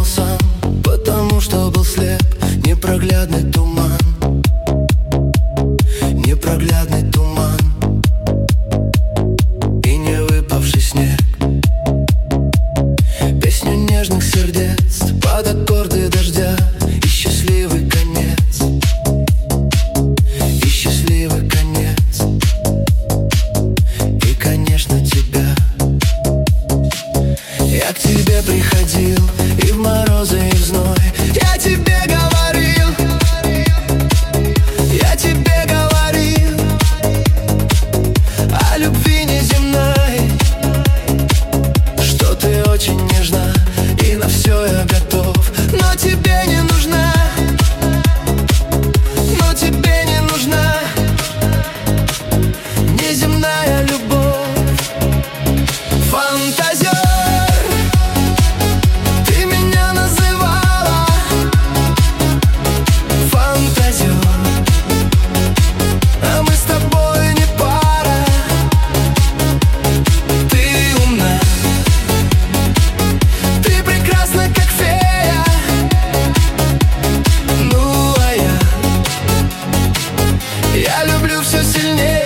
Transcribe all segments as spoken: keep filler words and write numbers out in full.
сам, потому что был слеп. Непроглядный туман, непроглядный туман и не выпавший снег. Песню нежных сердец под аккорды дождя и счастливый конец, и счастливый конец, и, конечно, тебя. Я к тебе приходил и в морозы, и в зной. Я тебе говорил, я тебе говорил о любви неземной, что ты очень нежна и на все я готов. Но тебе не нужна, но тебе не нужна неземная любовь. Фантазер, ты меня называла фантазер, а мы с тобой не пара. Ты умна, ты прекрасна, как фея. Ну а я, я люблю все сильнее.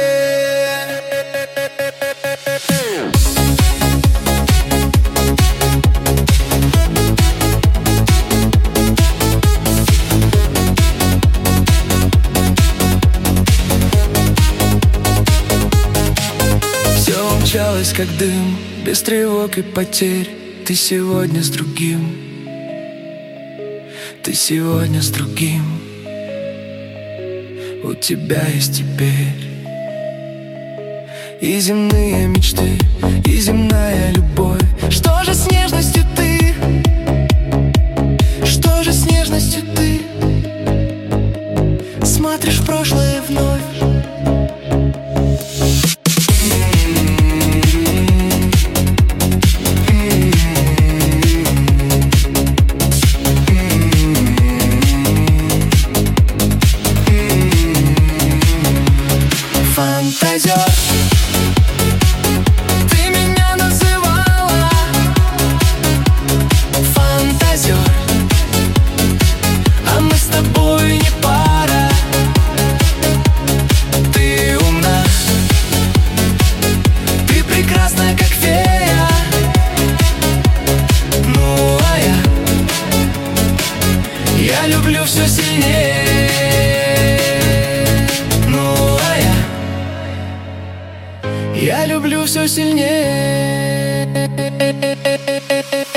Все умчалось, как дым, без тревог и потерь. Ты сегодня с другим, ты сегодня с другим. У тебя есть теперь и земные мечты, и земная любовь. Что же с нежностью ты? Что же с нежностью ты? Смотришь в прошлое вновь. Фантазер, ты меня называла фантазер, а мы с тобой не пара. Ты умна, ты прекрасна, как фея. Ну а я, я люблю все сильнее. Ну а я, я люблю все сильнее.